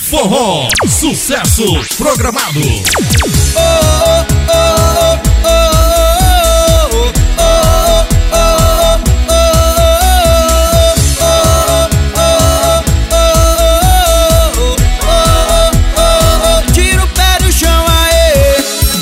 Forró, sucesso programado. Tira o pé do chão, aê.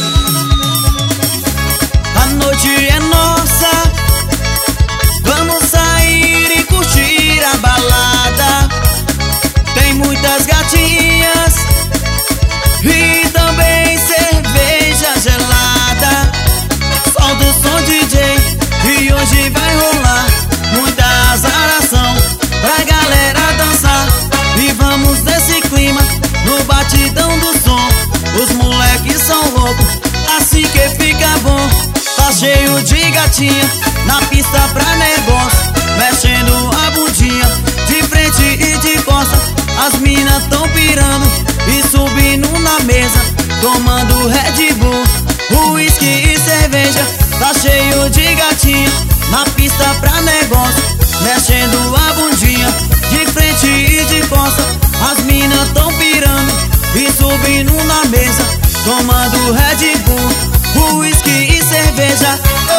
A noite é nossa, vamos sair e curtir a balada. Tem muitas gatinhas e também cerveja gelada. Solta o som, DJ, e hoje vai rolar muita azaração pra galera dançar. E vamos nesse clima, no batidão do som. Os moleques são loucos, assim que fica bom. Tá cheio de gatinha na pista pra negócio, mexendo a bundinha de frente e de costa. As minas tão pirando e subindo na mesa, tomando Red Bull, uísque e cerveja. Tá cheio de gatinha na pista pra negócio, mexendo a bundinha de frente e de costa. As minas tão pirando e subindo na mesa, tomando Red Bull, uísque e cerveja.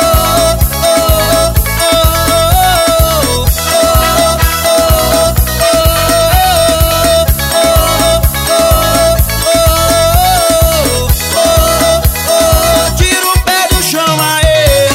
Tira o pé do chão, aê.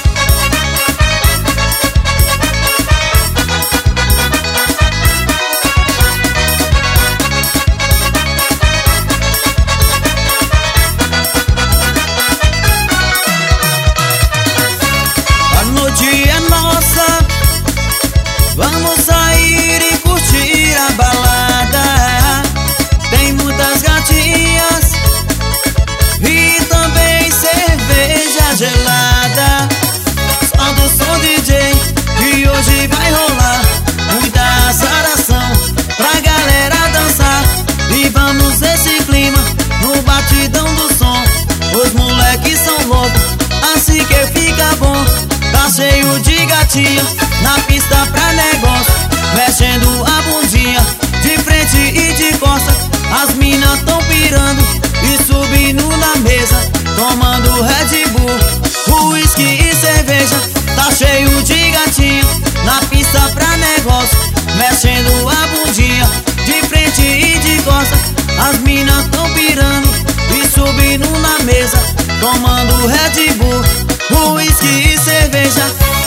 A noite é nossa, vamos sair e curtir a balada. Tem muitas gatinhas e também cerveja gelada. Solta o som, DJ, e hoje vai rolar muita azaração pra galera dançar. E vamos nesse clima, no batidão do som. Os moleques são loucos, assim que fica bom. Tá cheio de gatinha na pista pra negócio, mexendo a bundinha de frente e de costa. As minas tão pirando e subindo na mesa, tomando Red Bull, uísque e cerveja. Tá cheio de gatinha na pista pra negócio, mexendo a bundinha de frente e de costa. As minas tão pirando e subindo na mesa, tomando Red Bull, uísque e cerveja.